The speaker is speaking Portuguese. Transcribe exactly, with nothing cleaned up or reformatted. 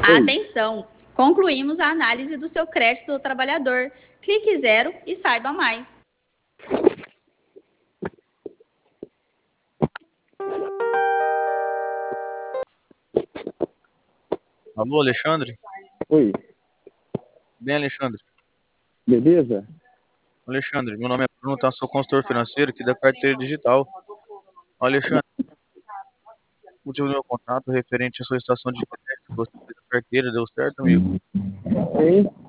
Atenção! Concluímos a análise do seu crédito do trabalhador. Clique zero e saiba mais. Alô, Alexandre? Oi, Bem, Alexandre. beleza? Alexandre, meu nome é Bruno, tá? Sou consultor financeiro aqui da carteira digital. Alexandre, o motivo do meu contato referente à solicitação de crédito que você fez na carteira, deu certo, amigo? Sim,